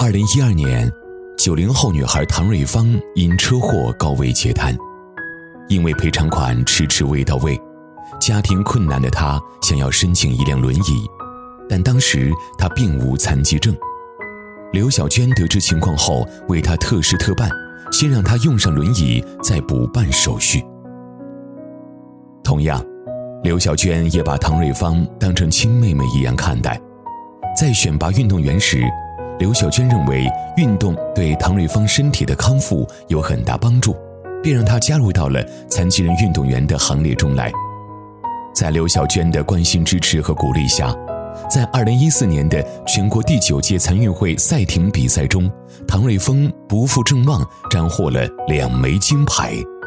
2012年，90后女孩唐瑞芳因车祸高位截瘫，因为赔偿款迟迟未到位，家庭困难的她想要申请一辆轮椅，但当时她并无残疾证。刘小娟得知情况后，为她特事特办，先让她用上轮椅，再补办手续。同样，刘小娟也把唐瑞芳当成亲妹妹一样看待。在选拔运动员时，刘小娟认为运动对唐瑞芳身体的康复有很大帮助，便让她加入到了残疾人运动员的行列中来。在刘小娟的关心支持和鼓励下，在2014年的全国第9届残运会赛艇比赛中，唐瑞芳不负众望，斩获了2枚金牌。